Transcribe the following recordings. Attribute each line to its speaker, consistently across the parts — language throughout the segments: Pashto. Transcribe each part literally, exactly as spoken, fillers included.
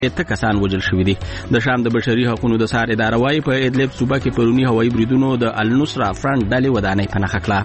Speaker 1: اته کسان وژل شوي دي. د شام د بشري حقوقو د سار اداره وايي په ادلب صوبه کې پرونی هوایي بریدونو د النصره فرنټ ډلې ودانۍ په نښه کړه.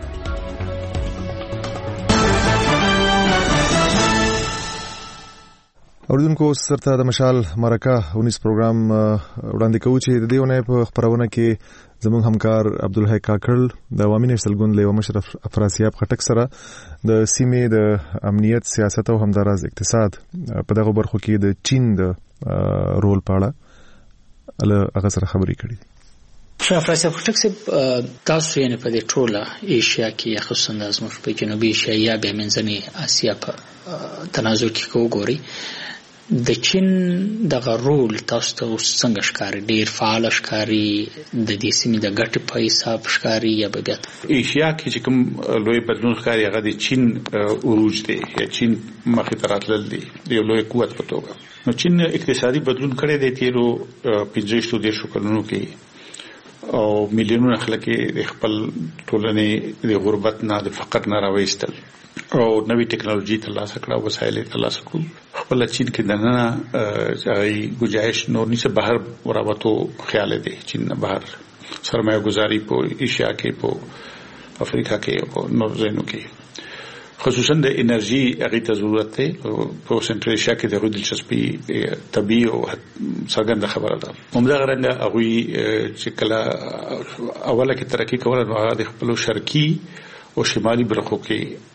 Speaker 2: اوریدونکو سرته د مشال مرکه اونیس پروګرام وړاندې کوي چې د دې ونې په خبرونه کې زموږ همکار عبدالحی کاکړ د عوامي نېشنل ګوند له مشرف افراسیاب خټک سره د سیمې د امنیت سیاست او همداراز اقتصاد په دغه برخو کې د چین د رول په اړه له هغه سره خبرې کړې.
Speaker 3: شاه افراسیاب خټک صاحب تاسو یې په دې ټوله ایشیا کې خصوصا زموږ په جنوبي ایشیا یا به منځنۍ اسیا په تنازع کې وګورئ د چین دغه رول تاسو ته څنګه ښکاري؟ ډیر فعال ښکاري؟ د دې سیمې د ګټې په حساب ښکاري یا به بیا
Speaker 4: ایشیا کې چې کوم لوی بدلون ښکاري هغه د چین عروج دی یا چین مخې ته راتلل دی د یو لوی قوت په توګه. نو چین اقتصادي بدلون کړی دی تیرو پنځه دېرشو کلونو کې او میلیونونه خلک د خپل ټولنې د غربت نه د فقر نه راوېستل او نوې ټکنالوژي ترلاسه کړه، وسایل ترلاسه کړو. خپل چین کې دننه ای گنجائش نور نشه بهر وراوتو خیال دی. چین نه بهر سرمایه گذاری په ایشیا کې په افریقا کې او نور ځایونو کې خصوصا د انرژي هغه ته ضرورت دی. په سنټرل ایشیا کې د دلچسپي طبيعي او څرګنده خبره ده. همدغه رنګه هغه چې کله اوله کې ترقی کوله نو هغه د خپل شرقي او شمالي برخو کې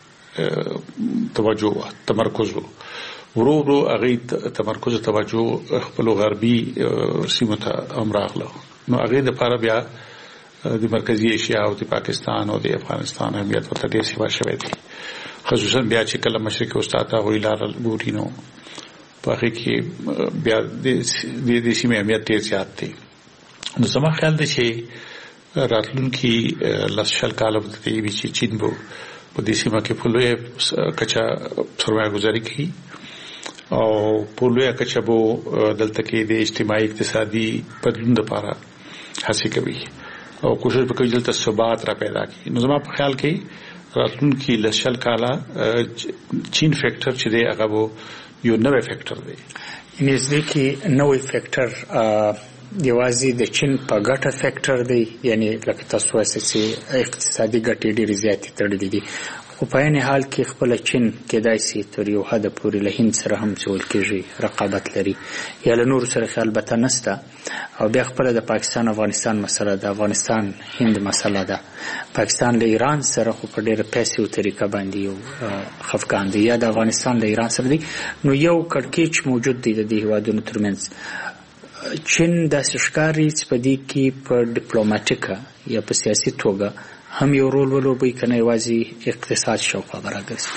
Speaker 4: توجه تمرکز ورو ورو هغه تمرکز توجه خپل غربي سیمو ته امراغله. نو هغه د لپاره بیا د مرکزی ایشیا او د پاکستان او د افغانستان اهمیت ورته ډیر سیوا شوی دی. خصوصا بیا چې کله مشرق وسطا ته ویلار ګورینو په هغه کې بیا د دې سیمې اهمیت ډیر زیات دی. نو زما خیال دی چې راتلونکي لسشل کال د دې چې چین بو په دې سیمه کې په لوی کچا سرمایه گذاري کوي او په لوی کچا بو دلته کې د اجتماعي اقتصادي بدلون لپاره هڅه کوي او کوشش وکړي دلته ثبات را پیدا کړي. نو زما په خیال کې راتلونکي لسشل کاله چین فیکٹر چې دی هغه وو یو نوې فیکٹر دی.
Speaker 3: نږدې کې نوې فیکٹر یوازې د چین په ګټه فیکټر دی، یعنی لکه تاسو وایئ چې اقتصادي ګټې ډېرې زیاتې تړلې دي، خو په عین حال کې خپله چین کېدای شي تر یو حده پورې له هند سره هم چې ویل کېږي رقابت لري یا له نورو سره خیال البته نشته. او بیا خپله د پاکستان افغانستان مسله ده، افغانستان هند مسله ده. پاکستان له ایران سره خو په ډېره پیسیو طریقه باندې یو خفګان دی، یا د افغانستان له ایران سره دی. نو یو کړکېچ موجود دی د دې هېوادونو ترمنځ. چین داسې ښکاري چې په دې کې په ډیپلوماټیکه یا په سیاسي توګه هم یو رول ولوبوي که نه یوازې اقتصاد شاوخوا به راګرځي.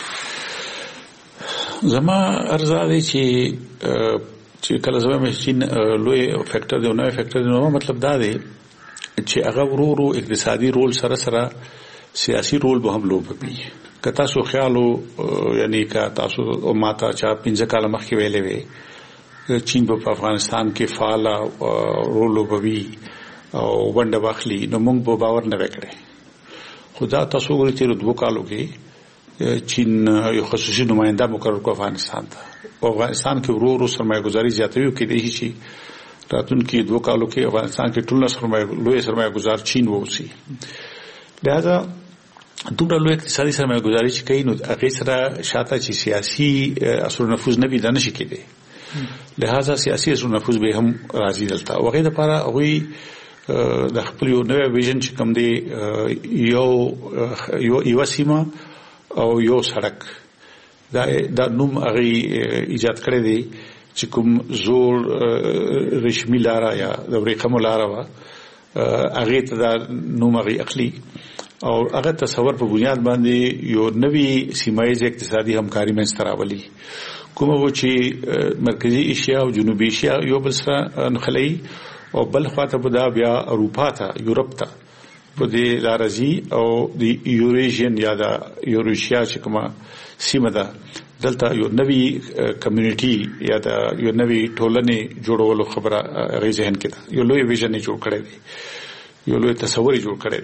Speaker 4: زما ارزه دی چې چې کله زه وایم چین لوی فیکټر دی او نوی فیکټر دی، نو مطلب دا دی چې هغه ورو ورو اقتصادي رول سره سره سیاسي رول به هم لوبوي. که تاسو خیالو یعنی که تاسو ماته چا پنځه کاله مخکې ویلې وي چین په افغانستان کې فعال رول وبوي او ونډه واخلي نو موږ په باور نه وکړي. خو دا تاسو ګورئ چې دوه کالو کې چین یو خصوصي نماینده مقرر کړ افغانستان ته. په افغانستان کې ورو ورو سرمایه گذاري زیاتوي کې دی چې راتلونکي دوه کالو کې افغانستان کې ټول سرمایه لوی سرمایه گذار چین ووسی. لہذا دومره لوی اقتصادي سرمایه گذاري چې کوي نو هغه سره شاته چې سیاسي اثر نفوذ نه وي دا نشي کېدی. لہذا سیاسي اثر نفوذ به هم راځي دلته. هغه لپاره هغه د خپل یو نوې ویژن چې کوم دی یو یو یو سیمه او یو سړک دا د نوم هغه ایجاد کړی دی چې کوم زور رشمی لاره یا د ورقم لاره وا هغه ته دا نوم هغه اخلي او هغه تصور په بنیاد باندې یو نوې سیمایي اقتصادي همکاري منځ ته راولي. کومه و چې مرکزی ایشیا او جنوبي ایشیا یو بل سره نخلي او بل خواته په دا بیا اروپا ته یورپ ته په دې لارزي او د یوریشین یا د یوریشیا چې کومه سیمه ده دلته یو نوې کمیونټي یا د یو نوې ټولنې جوړولو خبره غي ذهن کې ده. یو لوی ویژن جوړ کړی دی، یو لوی تصور جوړ کړی دی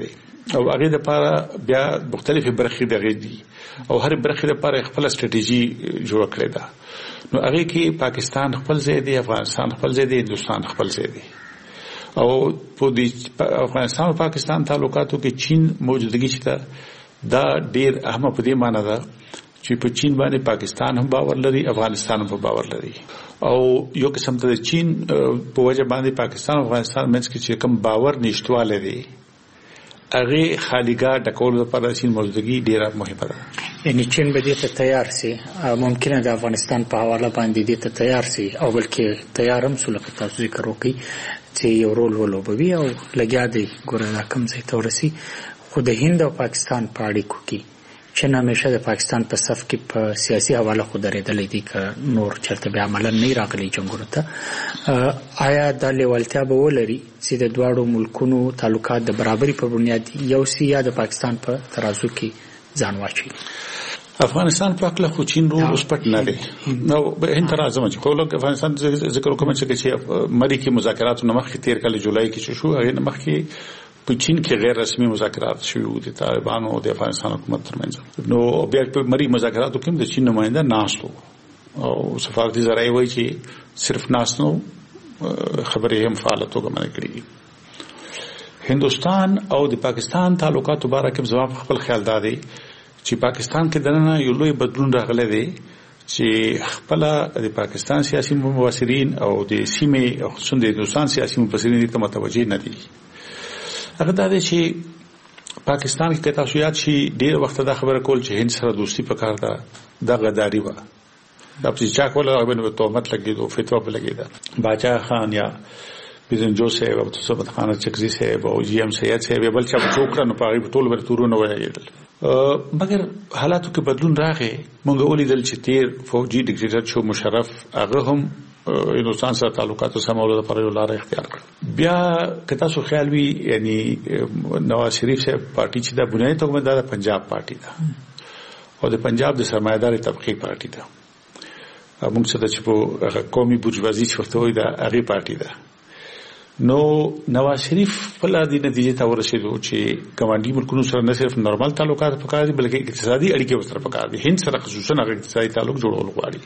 Speaker 4: او هغه د لپاره بیا مختلفې برخې دغه دي او هر برخې لپاره خپل ستراتیژي جوړ کړې ده. نو هغه کې پاکستان خپل ځای دی، افغانستان خپل ځای دی، هندستان خپل ځای دی. او په دې افغانستان او پاکستان تعلقاتو کې چین موجودګي شته دا ډیر اهمه په دې معنی ده چې په چین باندې پاکستان هم باور لري، افغانستان هم باور لري. او یو قسم ته چین په وجه باندې پاکستان او افغانستان منځ کې چې کوم باور نشټواله دي هغه خالیګا د کول لپاره چین موجودګي ډیره مهمه ده.
Speaker 3: یعنی چین به دې ته تیار سي، ممکنه د افغانستان په حواله باندې دې ته تیار سي او بلکې تیار هم سولې تاسو ذکر وکړي چې یو رول ولوبوي او لګیا دی ګوره دا کوم ځای ته ورسي. خو د هند او پاکستان په اړیکو کې چین همیشه د پاکستان په صف کې په سیاسي حواله خو درېدلې دي که نور چرته بیا عملا نه راغلي جنګونو ته. آیا دا لیوالتیا به ولري چې د دواړو ملکونو تعلقات د برابرۍ په بنیاد یو سي یا د پاکستان په ترازو کې ځان واچوي؟
Speaker 4: افغانستان په اړه خو چین رو اوس پټ نه دی. نو به هند راځم چې خو لکه افغانستان ذکر کوم چې مری کې مذاکرات نو مخکې تیر کال جولای کې شو هغه مخکې په چین کې غیر رسمي مذاکرات شوي دي طالبانو او د افغانستان حکومت ترمنځ. نو بیا په مری مذاکراتو کې د چین نماینده ناستو او سفارتي ذرایع وایي چې صرف ناستو خبرې هم فعالیتو کومه کړې. هندستان او د پاکستان تعلقات مبارک ځواب خپل خیال دادي چې پاکستان کې دنه یو لوی بدلون راغلی دی چې خپل د پاکستان سیاسي مبصرین او د سیمې او خصوصا د هندستان سیاسي مبصرین ته متوجه نه دي. هغه دا دی چې پاکستان کې تاسو یاد شي ډیر وخت دا خبره کول چې هند سره دوستي پکار ده د غداری و دا چې چا کوله او بنو تهمت لګیدو فتوا په لګیدا باچا خان یا بزن جو صاحب او ثبت خان چکزي صاحب او جی ام سید صاحب بل چا څوکړه نو پاره ټول ورتورونه وایي. مګر حالاتو کې بدلون راغی. مونږ ولیدل چې تیر فوجي ډیکټیټر شو مشرف هغه هم هندوستان سره تعلقاتو سمولو لپاره یو لار اختیار کړ. بیا کته سو خیال وی یعنی نواز شریف صاحب پارټي چې دا بنیادی توګه د پنجاب پارټي ده او د پنجاب د سرمایداري طبقه پارټي ده. موږ څه چې په قومي بورژوازي چورته وي دا هغه پارټي ده. نو نواز شریف په لادي نتیجې ته ورسېدو چې ګاونډي ملکونو سره نه صرف نورمال تعلقات پکار دي بلکې اقتصادي اړیکې ورسره پکار دي. هند سره خصوصا هغه اقتصادي تعلق جوړول غواړي.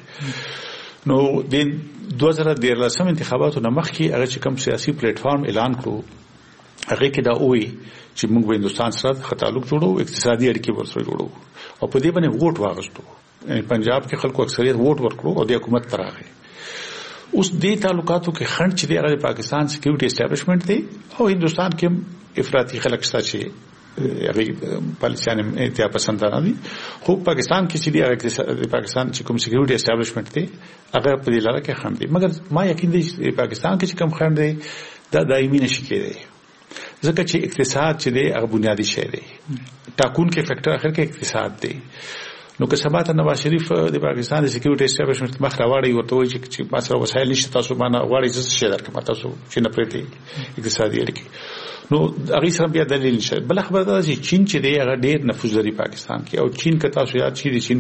Speaker 4: نو د دوه زره دیارلسم انتخاباتو نه مخکې هغه چې کوم سیاسي پلیټ فارم اعلان کړو هغه کې دا وایي چې موږ به هندستان سره تعلق جوړو، اقتصادي اړیکې ورسره جوړو او په دې باندې ووټ واغستو. یعنی پنجاب کې خلکو اکثریت ووټ ورکړو او د حکومت تراغه. اوس دې تعلقاتو کې خنډ چې د پاکستان سکیورټي اسټابلیشمنت دی او هندستان کې افراطي خلک شته چې هغه پالیسیان اتیا پسندانه دي. خو پاکستان کې چې دی پاکستان چې کوم سکیورټي اسټابلیشمنت دی هغه په دې لاره کې خنډ دی. مګر ما یقین دی چې پاکستان کې چې کوم خنډ دی دا دایمي نشي کېدی ځکه چې اقتصاد چې دی هغه بنیادی شی دی. ټاکون کې فیکٹر اخر کې اقتصاد دی. نو که سبا ته نواز شریف د پاکستان د سکیورټي اسټابلیشمنت مخ راوړی ورته وایي چې تاسو وسایل نشته تاسو باندې غواړئ چې څه درکړم تاسو چې نه پرېږدئ اقتصادي اړیکې. نو هغه سره بیا دلیل نشي. بل خبره ده چې چین چې دی هغه ډېر نفوذ لري پاکستان کې او چین که تاسو یاد شي د چین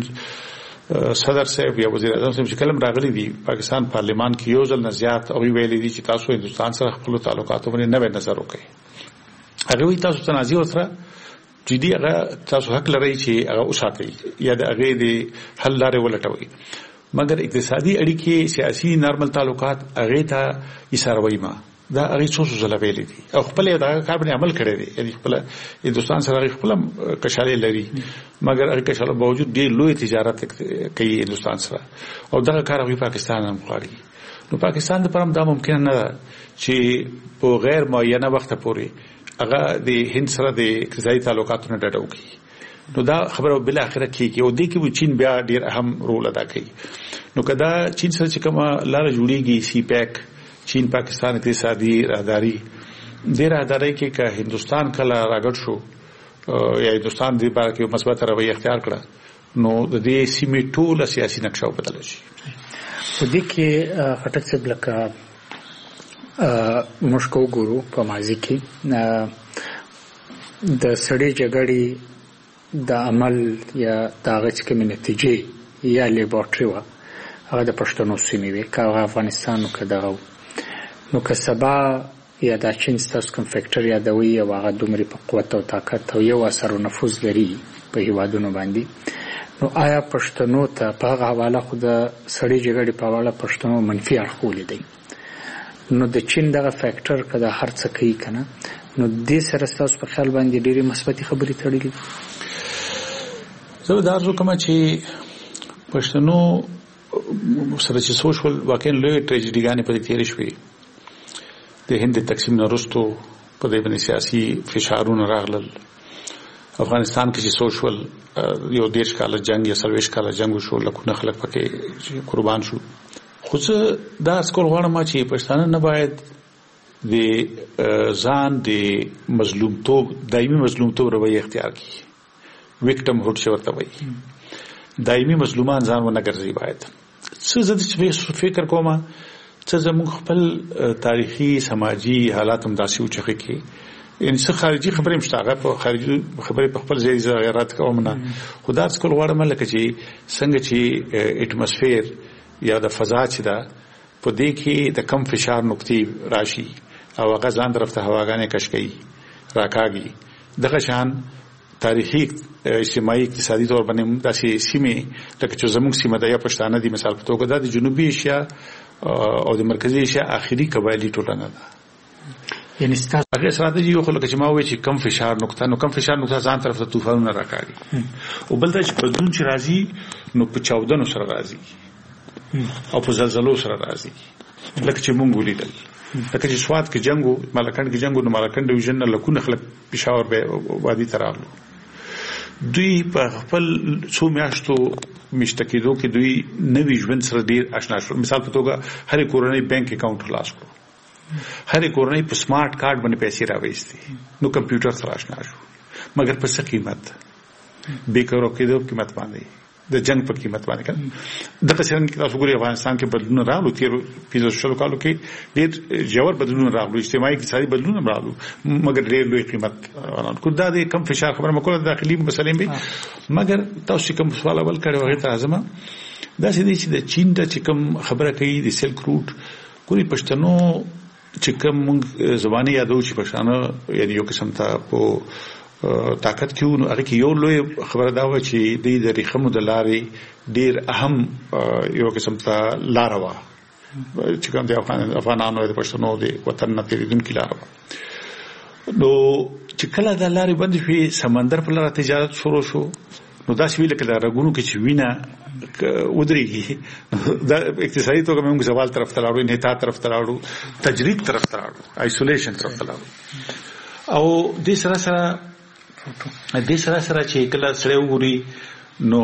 Speaker 4: صدر صاحب یا وزیر اعظم صاحب چې کلم راغلي دي پاکستان پارلیمان کې یو ځل نه زیات او ویلي دي چې تاسو هندستان سره خپل تعلقاتو باندې نوې نظر وکړئ. هغه وی تاسو تنازع وسره چې دی هغه تاسو حق لرئ چې هغه وساتئ یا د هغه د حل لارې ولټوئ. مګر اقتصادي اړیکې سیاسي نارمل تعلقات هغه ته اشاره ما دا هغه څه څه زلویل دي او خپل دا کار باندې عمل کړی دی. یعنی خپل هندستان سره خپل کشالې لري مګر هغه کشاله باوجود ډېر لوی تجارت کوي هندستان سره او دا کار هغه پاکستان هم غواړي. نو پاکستان د پرم دا ممکن نه ده چې په غیر معینه وخت پورې هغه د هند سره د اقتصادي تعلقاتو نه ډډه وکړي. نو دا خبره بل اخره کیږي او د کې چین بیا ډیر اهم رول ادا کوي. نو کدا چین سره چې کومه لار جوړیږي سی پیک چین پاکستان اقتصادي راهداري د راهداري کې که هندستان کله راګړ شو یا هندستان د بار کې مثبت رویه اختیار کړه نو د دې سیمې ټول سیاسي نقشه بدل شي.
Speaker 3: په دې کې خټک څه بلکه مشکو ګورو په ماضي کې د سړې جګړې د عمل یا د هغه چې کومې نتیجې یا لیبارټري وه هغه د پښتنو سیمې وې که هغه افغانستان و که دغه نو که سبا یا دا چین ستاسو کوم فیکټر یادوي او هغه دومره په قوت او طاقت او یو اثر او نفوذ لري په هیوادونو باندې، نو آیا پښتنو ته په هغه حواله خو د سړی جګړې په حواله پښتنو منفي اړخ ولیدي، نو د چین دغه فیکټر کده هر څه کوي کنه، نو دې سره ستاسو په خیال باندې ډېری مثبتي خبرې تړلې؟
Speaker 4: زه دا ارزو کوم چې پښتنو سره چې سوشل واقعا لوی ټریجډیګانې په تیرې شوې، د هند تقسیم نه وروسته په دې باندې سیاسي فشارونه راغلل، افغانستان کې چې سوشل یو دیش کاله جنگ یا سرویش کاله جنگ شو، لکونه خلک پکې قربان شو. خو څه دا سکول غواړم چې پښتانه نه باید د ځان د مظلومتوب دایمي مظلومتوب رویه اختیار کړي، وکټم هوډ چې ورته وایي، دایمي مظلومان ځان ونه ګرځي. باید څه زه د فکر کوم څه زموږ خپل تاریخي سماجي حالات هم داسې وچخه کې ان څه خارجي خبرې مشتاقه په خارجي خبرې په خپل ځای ځای غیرت کوم نه، خدا سکول غواړم لکه چې څنګه چې اټماسفیر یا د فضا چې دا په دې کې د کم فشار نقطې راشي او هغه ځان طرف ته هواګانې کش کوي راکاږي، دغه شان تاریخي اجتماعي اقتصادي تور باندې داسې سیمې لکه چې زموږ سیمه د یا پښتانه دي مثال په توګه د جنوبي ایشیا او د مرکزي ایشیا اخري قبایلی ټولنه ده،
Speaker 3: یعنی ستاسو
Speaker 4: هغه استراتیژي یو خلک چې ما وایي چې کم فشار نقطه نو کم فشار نقطه ځان طرف ته طوفانونه راکاږي، او بل دا چې بدلون چې راځي نو په چاودنو سره راځي او په زلزلو سره راځي، لکه چې مونږ ولیدل لکه چې سواد کې جنگو مالکند کې جنگو نو مالکند ډیویژن نه لکونه خلک پېښور به وادي ته راغلو، دوی په خپل څو میاشتو مشتکیدو کې دوی نوی ژوند سره ډیر آشنا شول. مثال په توګه هر کورنۍ بانک اکاؤنٹ خلاص کړو، هر کورنۍ په سمارټ کارت باندې پیسې راوېستي، نو کمپیوټر سره آشنا شو، مګر په څه قیمت؟ بیکارو کېدو قیمت باندې، د جنگ په قیمت باندې کړه. د قصرن کې تاسو ګورئ افغانستان کې بدلون راغلو، تیر پیزو شلو کالو کې ډېر جوړ بدلون راغلو، اجتماعي اقتصادي بدلون راغلو، مګر ډېر لوی قیمت وران کو. دا د کم فشار خبره مکوله داخلي مسلې به، مګر تاسو کوم سوال اول کړو هغه ته اعظم دا چې د چین د کوم خبره کوي د سلک روټ کوي پښتنو چې کوم زبانه یادو چې پښتانه یعنی یو قسم ته په طاقت کیو نو هغه کې یو لوی خبره دا و چې د دې ریخمو د لارې ډیر اهم یو قسم ته لار و چې کوم د افغانانو د پښتنو د وطن نه تیریدونکو لار و، نو چې کله د لارې باندې په سمندر په لار تجارت شروع شو نو دا شویل کله راګونو کې چې وینا ودرېږي، دا اقتصادي توګه موږ زوال طرف ته لاړو، انحطاط طرف ته لاړو، تجرید طرف ته لاړو، آیسولیشن طرف ته لاړو، او د سره سره د سره سره چې کله سره وګوري نو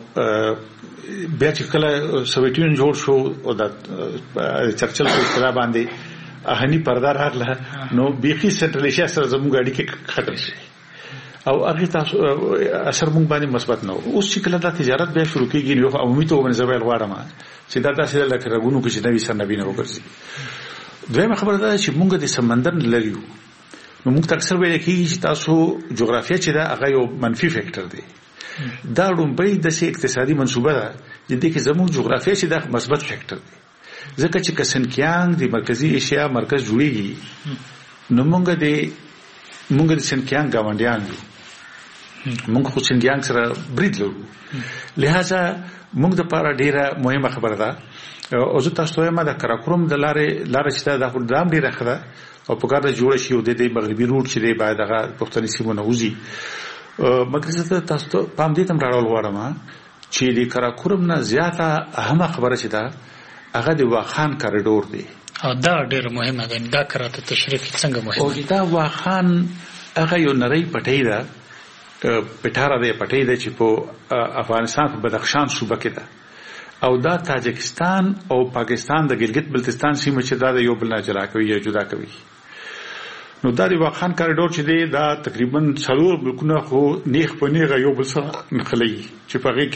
Speaker 4: بیا چې کله سوویت یونین جوړ شو او د چرچل په اصطلاح باندې اهنی پرده راغله، نو بیخي سنټرلیشیا سره زموږ اړیکې ختم شي او هغه تاسو اثر مونږ باندې مثبت نه. اوس چې کله د تجارت بیا شروع کیږي نو عمومي توګه زویل غواړم چې دا تاسو لکه راغونو کې چې نوې سر نبی نه وګرځي. دویمه خبره ده چې مونږ د سمندر لریو، نو موږ تکثر ویل کېږي چې تاسو جغرافیه چې دا هغه یو منفي فیکټر دی، دا لومبۍ د سي اقتصادي منصوبه ده د دې کې زموږ جغرافیه چې دا مثبت فیکټر دی، ځکه چې کسنکیانګ د مرکزی ایشیا مرکز جوړیږي نو موږ د موږ د سنکیانګ گاونډیان یو، موږ خو سنکیانګ سره برید لرو، لہذا موږ د پاره ډیره مهمه خبره ده. او زه تاسو ته ما د کراکوم د لارې لارې چې دا خو دام ډیره خبره او په کار د جوړ شي او د دې مغربي روټ چې دی باید هغه پښتني سیمه نه وځي، مګر زه تاسو ته پام دې تم راول غواړم چې د کراکوم نه زیاته اهمه خبره چې دا هغه د واخان کریډور دی،
Speaker 3: او دا ډیره مهمه ده. دا کراته تشریح څنګه مهمه
Speaker 4: او دا واخان هغه یو نری پټی ده، پټاره دی پټی ده چې په افغانستان په بدخشان صوبه کې ده، او دا تاجکستان او پاکستان د ګلګت بلتستان سیمه چې دا د یو بل نه جلا کوي یا جدا کوي. نو دا د واخان کریډور چې دی دا تقریبا څلور بلکونه خو نیغ په نیغه یو بل سره نښلي چې په هغه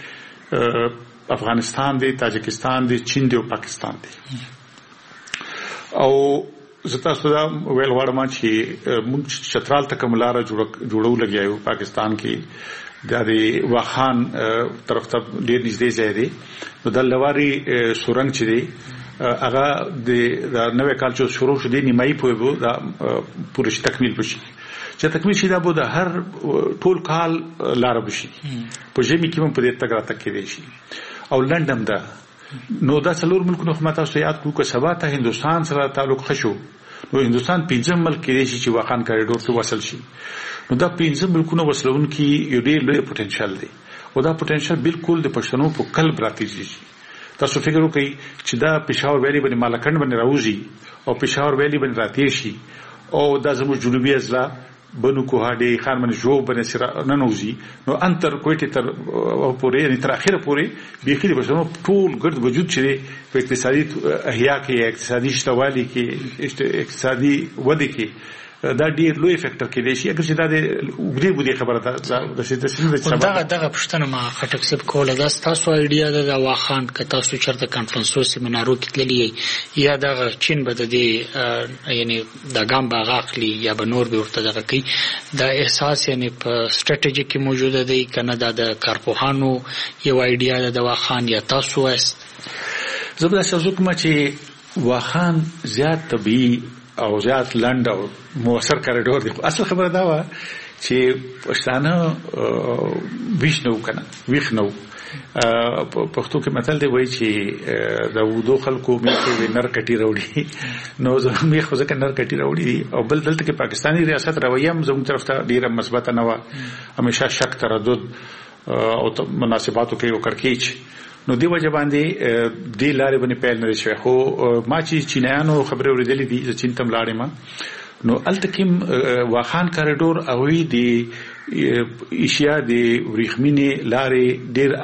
Speaker 4: کې افغانستان دی، تاجکستان دی، چین دی او پاکستان دی. او زه تاسو دا ویل غواړم چې موږ چترال ته کوم لاره جوړو لګیایو پاکستان کې، دا د واخان طرف ته ډیر نږدې ځای دی، نو د لواري سورنګ چې دی هغه د نوې کال چې شروع شو د نیمایي په وو دا پوره تکمیل بشي چې تکمیل شي دا به د هر ټول کال لار بشي په ژمي کې هم په دې تګ راتګ کې شي او لندن دا نو دا څلور ملکونو خدمات او سیاحت کو که سبا ته هندستان سره تعلق خشو نو هندستان پنځم ملک کې شي چې واخان کریډور ته وصل شي نو دا پنځم ملکونو وصلون کې یو ډېر لوی پوتنشل دی او دا پوتنشل بالکل د پښتنو په قلب راتېږي تاسو فکر وکړئ چې دا پېښور ویلي باندې مالکند باندې راوځي او پېښور ویلي باندې راتېر شي او دا زموږ جنوبي اضلاع بنو کوهاډي خان من جو باندې سره ننوزي نو انتر کوټه تر پورې یعنی تر اخره پورې بيخي د بشنو ټول ګرد وجود چې په اقتصادي احیا کې اقتصادي شتوالي کې اقتصادي وده کې دا ډیر لوی فیکټر کې دی چې اگر چې دا د وګړي بودی خبره ده د شي تسلیم د
Speaker 3: دغه دغه پښتنه ما خټک سب کوله دا تاسو ایډیا ده د واخان ک تاسو چرته کانفرنسو سیمینارو کې تللی یا دغه چین بد دی یعنی د ګام باغ اخلي یا به نور به ورته دغه کوي دا احساس یعنی په سټریټیجی کې موجوده دی کنه د کارپوهانو یو ایډیا ده د واخان یا تاسو است
Speaker 4: زبر تاسو کوم چې واخان زیات طبيعي او زیات لند او موثر کریډور دی اصل خبره دا و چې پښتانه وښنو کنه وښنو پښتو کې متل دی وایي چې دا ودو خلکو مې نر کټي راوړي نو زه مې خو ځکه نر کټي راوړي او بل دلته کې پاکستاني ریاست رویه هم زموږ طرف ته ډیره مثبت نه و همیشه شک تردد او مناسباتو کې یو کړکېچ نو دی وجه باندې دی لارې باندې پیل نه شي خو ما چې چینایانو خبرې ورېدلې دي چې چین تم لاړې ما نو التکیم واخان کریډور او دی ایشیا دی ورېخمینې لارې ډېر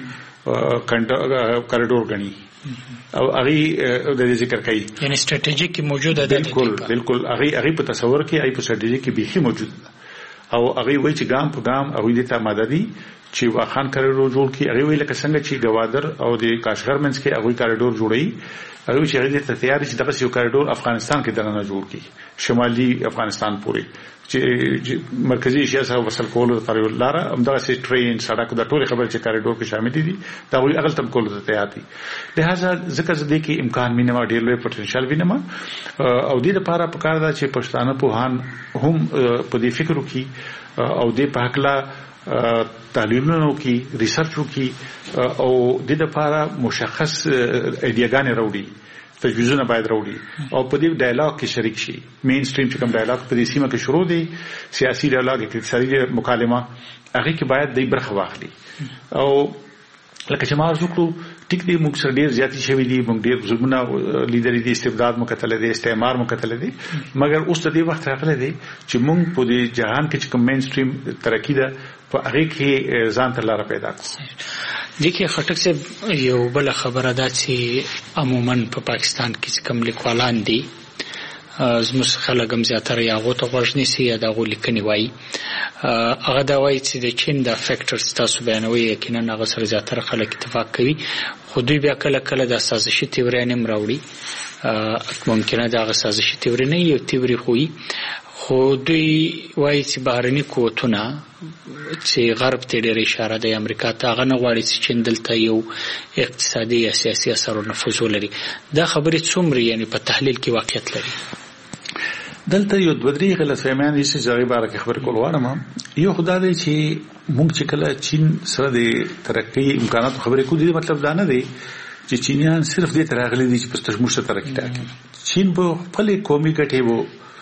Speaker 4: اهم کریډور غني او هغه د ذکر کوي
Speaker 3: یعنی سټریټیجیک موجوده ده
Speaker 4: بالکل بالکل هغه هغه په تصور کې هغه په سټریټیجیک کې به موجود او هغه وایي چې ګام په ګام هغه د تمددي چې واخان کریډور جوړ کی هغه ویل کسنګ چې گوادر او د کاشغر منځ کې هغه کریډور جوړي هغه چې هغه ته تیار چې دغه یو کریډور افغانستان کې دغه جوړ کی شمالي افغانستان پورې چې مرکزی ایشیا سره وصل کول لپاره لاره همدغه سي ټرین سړک د ټول خبر چې کریډور کې شامل دي دا وی اغل تم کول ته تیار دي لہذا ځکه زده کې امکان مینه ډیر لوی پوتنشل وینم او د لپاره پکار دا چې پښتانه پوهان هم په دې فکر وکړي او د په حق تعلیمونو کې ریسرچ وکړي او د لپاره مشخص ایډیاګانې راوړي تجویزونه باید راوړي او په دې ډایلاګ کې شریک شي مین سټریم چې کوم ډایلاګ په دې سیمه کې شروع دی سیاسي ډایلاګ اقتصادي مکالمه هغه کې باید د برخه واخلي او لکه چې ما ارزو کړو ټیک دی موږ سره ډیر زیاتی شوی دی موږ ډیر ظلمونه لیدلې دي استبداد مکتل دي استعمار مکتل دي مګر اوس ته دی وخت راغلی دی چې موږ په دې جهان کې چې کوم مین سټریم ترقی ده په هغه کې ځان ته لار پیدا کړو
Speaker 3: دغه خټک صاحب یو بل خبره ده چې عموما په پاکستان کې کوم لیکوالان دي زموږ خلک هم زیاتره یاغو ته غوښنی سي یا د غولیکنی وای هغه دا وایي چې د چین د فیکټرز تاسو بیانوي یقینا هغه سره زیاتره خلک اتفاق کوي خو دوی بیا کله کله د سازشي تیوري نیم راوړي ممکنه دا سازشي تیوري نه یو تیوري خوې خو دوی وایي چې بهرني قوتونه چې غرب ته ډېر اشاره د امریکا ته هغه نه غواړي چې چین دلته یو اقتصادي یا سیاسي اثر او نفوذ ولري دا خبرې څومره یعنی په تحلیل کې واقعیت لري
Speaker 4: دلته یو دوه درې غلطفهمیان دي چې ځای بار کې خبرې کول غواړم یو خدای دی چې موږ چې کله چین سره د ترقی امکاناتو خبرې کوو دې مطلب دا نه دی چې چینیان صرف دې ترغلي دي چې پستش موږ ترقی ټاکي چین په خپل قومي ګټې وو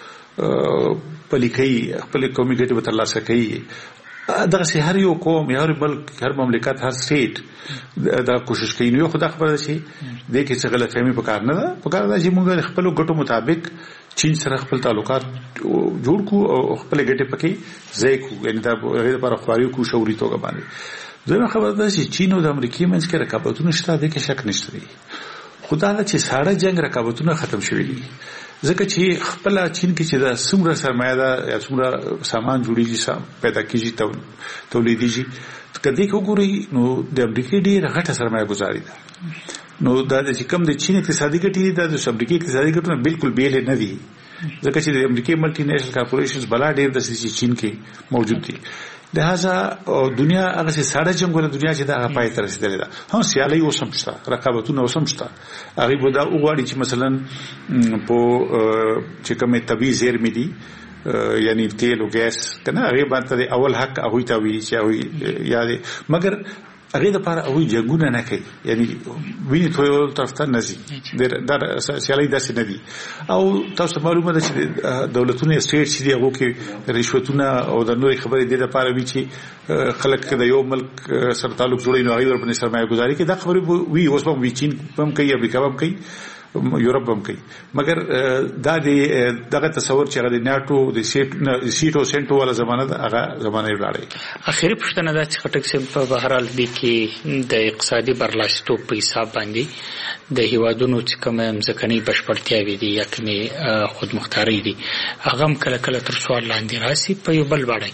Speaker 4: پلیکي خپل قومي ګټې به ترلاسه کوي دغه سي هر یو قوم یا هر ملک هر مملکت هر سټیټ دا کوشش کوي نو خدای خبره شي د کې څه غلطفهمي پکار نه ده پکار ده چې موږ خپل ګټو مطابق چین سره خپل تعلقات جوړ کو او خپل ګټې پکې ځای کو یعنی دا غیر لپاره خواري کو شوري توګه باندې زه خبره ده چې چین او د امریکای منځ کې رقابتونه شته د کې شک نشته خدای چې ساړه جنگ رقابتونه ختم شوي دي ځکه چې خپل چین کې چې دا څومره سرمایه ده یا څومره سامان جوړیږي پیدا کیږي تولیديږي کدی وګورئ نو د امریکای ډیره غټه سرمایه گزاري ده نو دا چې کوم د چین اقتصادي ګټې ده د امریکای اقتصادي ګټونه بالکل بیل نه دي ځکه چې د امریکای ملټي نېشنل کارپوریشنز بلا ډېر د سې چین کې موجود دي. لہذا دنیا هغه ساده جنگونه دنیا چې دا پای ته رسیدلې ده. هم سیالي اوسم شته، رقابتونه اوسم شته. هغه به دا وګوري چې مثلا په چې کومه طبي زیرمې دي یعنی تیل او ګیس کنه هغه باندې اول حق هغه ته وی چې هغه یاد مګر هغه د لپاره هغه جنگونه نه کوي، یعنی ویني ټول طرف ته نزي دا سیالي داسې نه دي. او تاسو معلومه ده چې دولتونه سټیټ چې دی هغه کې رشوتونه او د نوري خبرې د لپاره وی چې خلک د یو ملک سره تعلق جوړي نو هغه ورپنې سرمایه گذاري کې دا خبرې وی اوس په چین هم کوي، امریکا هم کوي، یورپ هم کوي. مګر دا د دغه تصور چې هغه د ناتو د سیټو سنټو والا زمانه ده هغه زمانه یې ولاړې.
Speaker 3: اخیری پښتنه دا چې خټک سم په بهرحال دي کې د اقتصادي برلاسټو په حساب باندې د هیوادونو چې کوم ځکهني بشپړتیاوي دي یا کومه خودمختاري دي هغه کله کله تر سوال لاندې راسي په یو بل باندې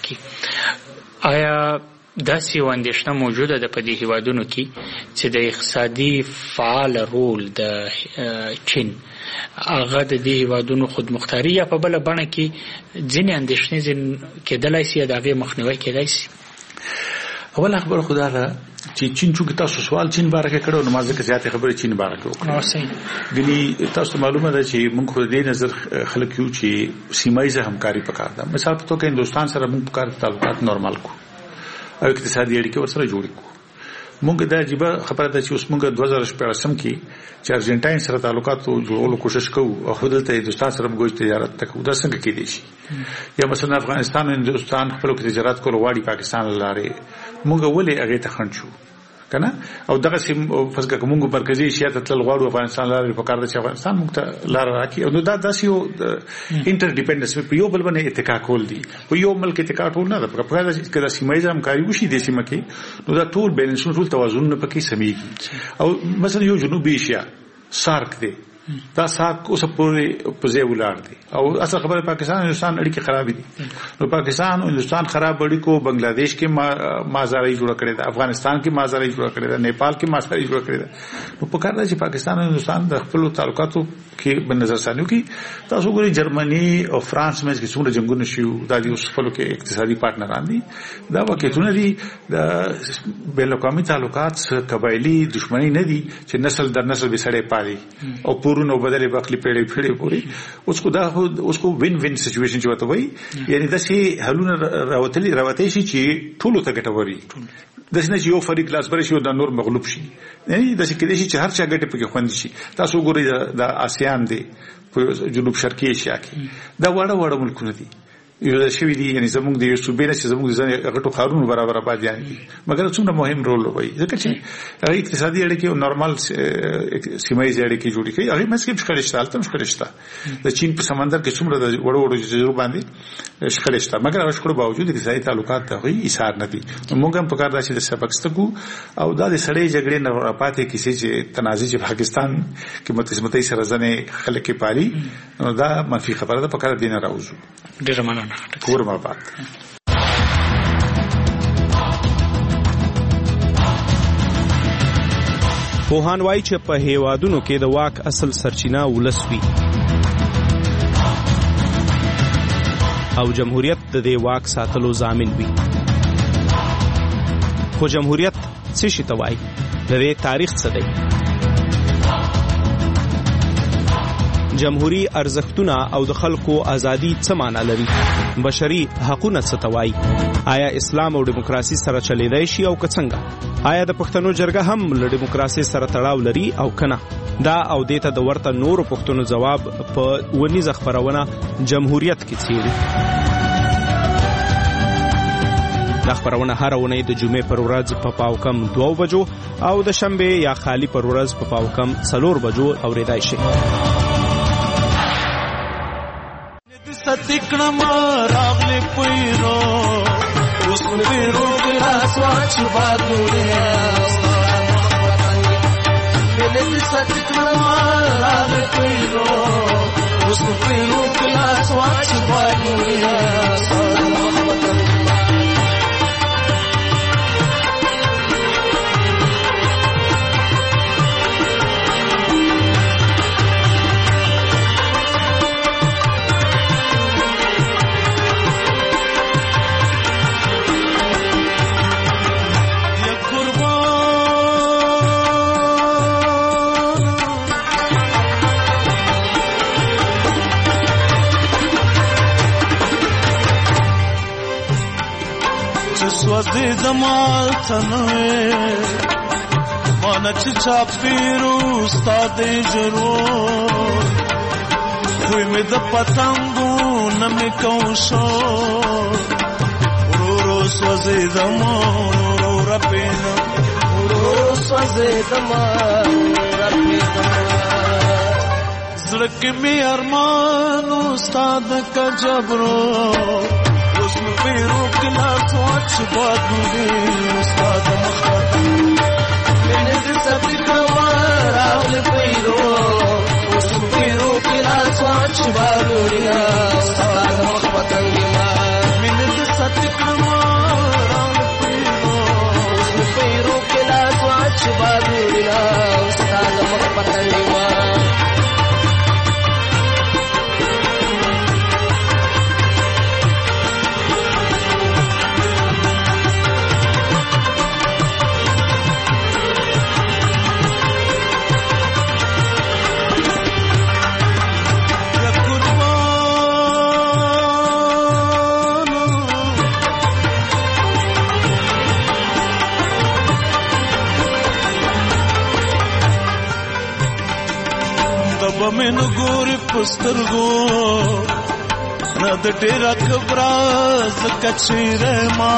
Speaker 3: کې. آیا داسې واندېښنه موجوده ده په دې هیوادونو کې چې د اقتصادي فعال رول د چین هغه د دې هیوادونو خودمختاري یا په بل بڼه کې ځینې اندېښنې ځین کېدلای شي د هغې مخنیوی کېدای شي؟
Speaker 4: اول خبره خدا ده چې چین چې تاسو سوال چین باره کې کړو نو ما ځکه زیاتې خبرې چین باره کې وکړو. غني تاسو معلومه ده چې موږ خو دې نظر خلک یو چې سیمایي همکاري پکار ده. مثال په توګه هندستان سره موږ پکار تعلقات نورمال کو او اقتصادي اړیکې ورسره جوړې کو. موږ دا عجیبه خبره ده چې اوس موږ دوه زره شپږم کې چې ارجنټاین سره تعلقات جوړولو کوشش کوو او خو دلته هندستان سره موږ تجارت تکو دا څنګه کېدای شي؟ یا مثلا افغانستان او هندستان خپل کې تجارت کول غواړي پاکستان لاره موږ ولې هغه ته خنډ شو کنه؟ او دغه سیم فزګه کومو مرکزی ایشیا ته تل غواړو افغانستان لاره په کار ده چې افغانستان موږ ته لار راکړي. او دا داسې یو انټر ډیپندنس په یو بل باندې اتکا کول دي، په یو ملک اتکا ټول نه ده. په کار چې کله سیمایي همکاري وشي د سیمه کې نو دا ټول بیلنسونه ټول توازن په کې سمېږي. او مثلا یو جنوبي ایشیا سارک دی دا ساک اوس پورې په ځای ولاړ دي او اصل خبره پاکستان او هندستان اړیکې خراب دي. نو پاکستان او هندستان خراب اړیکو بنگلاديش کې مازاري جوړ کړي ده، افغانستان کې مازاري جوړ کړي ده، نیپال کې مازاري جوړ کړي ده. نو په کار ده چې پاکستان او هندستان د خپل تعلقاتو کې په نظر ثانیو کې تاسو ګورئ جرمني او فرانس مې کې څومره جنگونه شو دا د اوس خپل کې اقتصادي پارتنران دي. دا واقعیتونه دي د بین الاقوامي تعلقات قبایلی دښمنی نه دي چې نسل در نسل به سړې پالي او پورونو بدلې باقلی پیړې پیړې پوري اوس کو دا اوس کو وین وین سچويشن چې وته وي، یعنی د شي حلونه راوتلي راوتي شي چې ټولو ته ګټوري د سینې یو فریق لاس بر شي او د نور مغلوب شي. یعنی د شي کې شي چې هر چا ګټه پکې خوند شي. تاسو ګورئ د آسیان دی په جنوب شرقي ایشیا کې دا وړه وړه ملکونه دي یو د شوی دي، یعنی زموږ د یو صوبې نه چې زموږ د ځان غټو خارونو برابر آباد دي مګر څومره مهم رول لوبوي ځکه چې هغه اقتصادي اړیکې او نورمال سیمایي اړیکې جوړې کوي. هغه مسکه شکلشته حالت هم شکلشته د چین په سمندر کې څومره د وړو وړو جزیرو باندې شکلشته مګر هغه شکل باوجود اقتصادي تعلقات ته هیڅ ایثار نه دي. موږ هم په کار راشي د سبقستګو او دا د سړې جګړې نه راپاتې کیسې چې تنازع چې پاکستان کې متقسمتۍ سره ځنې خلک کې پالي نو دا منفي خبره ده. په کار دینه راوځو.
Speaker 3: ډیر مننه.
Speaker 4: کورما بات
Speaker 5: پوهان وایي چې په هیوادونو کې د واک اصل سرچینه ولس وي او جمهوریت د دې واک ساتلو ضامن وي. خو جمهوریت څه شي ته وایي؟ د دې تاریخ څه دی؟ جمهوری ارزښتونه او د خلکو ازادي څه معنی لري؟ بشري حقوقونه څه ته وایي؟ آیا اسلام او دیموکراسي سره چلیدای شي او که څنګه؟ آیا د پښتنو جرګه هم له دیموکراسي سره تړاو لري او کنه؟ دا او دیته د ورته نورو پښتنو جواب په ونیزه خبرونه جمهوریت کې څیړي. دا خبرونه هر ونه د جمعې پر ورځ په پاو کم دوه بجو او د شنبه یا خالی پر ورځ په پاو کم څلور بجو اوریدای شي.
Speaker 6: ستکړه ما راغلی پیرو اوس پیرو ګلاس واچ بادوره ملي ستکړه ما راغلی پیرو اوس پیرو ګلاس واچ بادوره سوځي د مال تنوي مانا چې چا پیرو استاد ضرور کوئی مې د پتنګو نمې کوم شو ورو سوځي د مال ورو رپینا ورو سوځي د مال رپینا زړه کې مې ارمان استاد کا جبرو اوس مې پیرو کې لا سوچ بادوي استاد مخاطب مینه دې سپې کمر راغله پیرو اوس مې پیرو کې لا سوچ بادوي استاد مخاطب مینه دې سپې کمر راغله پیرو اوس مې پیرو کې لا سوچ بادوي استاد مخاطب من ګوري پسترګو نه د ډېر کبراز کچېره ما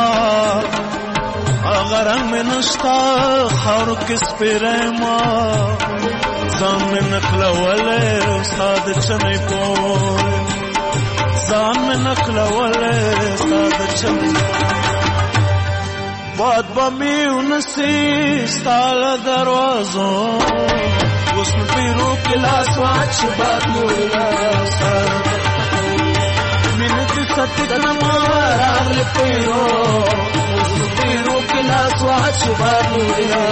Speaker 6: اگر من نشتا خاور کې سپېره ما ځان من نخلوله استاد چنې پور ځان من نخلوله استاد چنې باد بمي ونسي ستاله دروازو اوس مې پیرو کې لاس واچ باد مولا مینه دې ستې کلمه راغله پیرو اوس مې پیرو کې لاس واچ باد مولا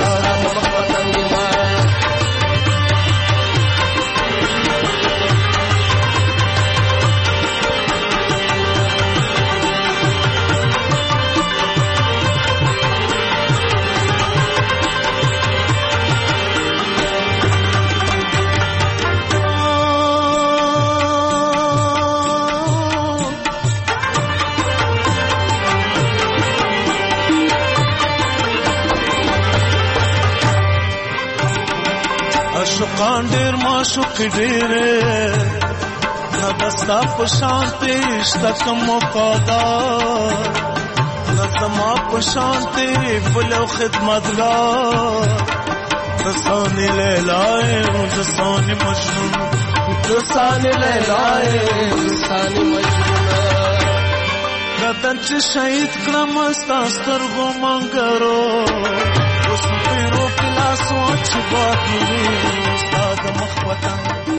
Speaker 6: عاشقان ډېر معشوق ډېرې نه بستا په شانتې شته کوم وفادار نه زما په شانتې بل یو خدمتګار د ثاني لیلا یم د ثاني مجنون د ثاني لیلا یم د ثاني مجنون بدن چې شهید کړم ستا سترګو منګرو اوس مې پیرو کې لاس واچ باد موي استاد مخ وطن